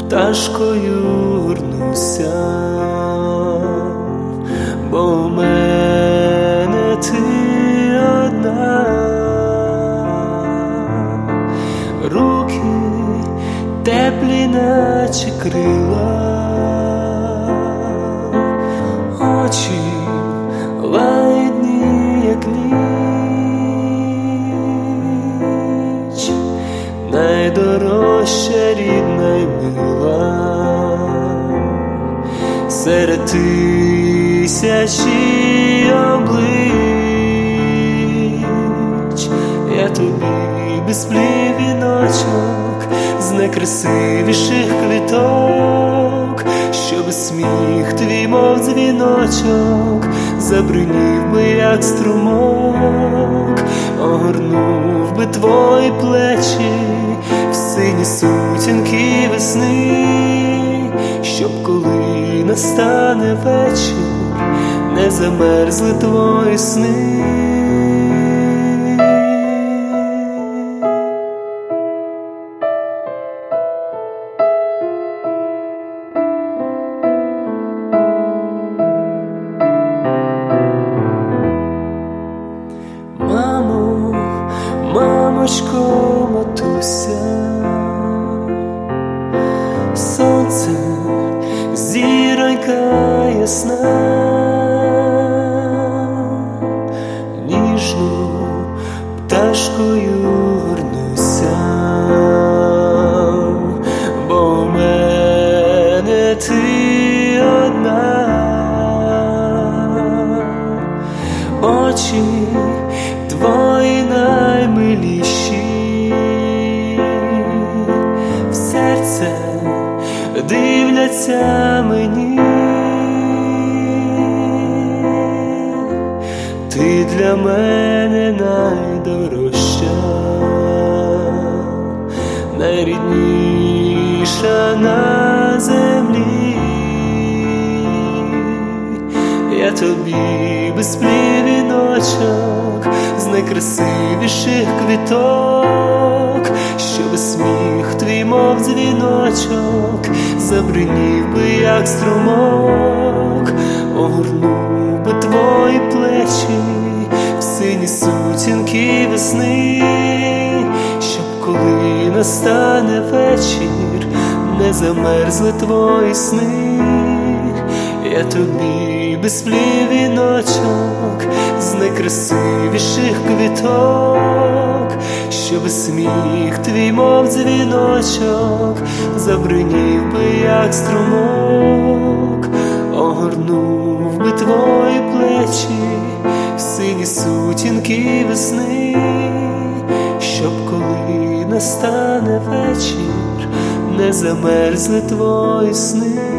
пташкою горнуся, бо в мене ти одна. Руки теплі, наче крила, очі лагідні, як ніч, найдорожча, рідна й мила, серед тисячі облич. Я тобі безплів віночок з найкрасивіших квіток, щоби сміх твій, мов дзвіночок, забринів би, як струмок, огорнув би твої плечі в сині сутінки весни, щоб коли настане вечір, не замерзли твої сни. Мамочко, матуся, сонце, зіронька ясна, ніжно пташкою горнуся, бо в мене ти одна. Очі твої наймиліші, в серце дивляться мені. Ти для мене найдорожча, найрідніша на землі. Я тобі безплів віночок з найкрасивіших квіток, щоби сміх твій, мов дзвіночок, забринів би, як струмок, огорнув би твої плечі в сині сутінки весни, щоб коли настане вечір, не замерзли твої сни. Я тобі безплів віночок з найкрасивіших квіток, щоби сміх твій, мов дзвіночок, забринів би, як струмок, огорнув би твої плечі в сині сутінки весни, щоб коли настане вечір, не замерзли твої сни.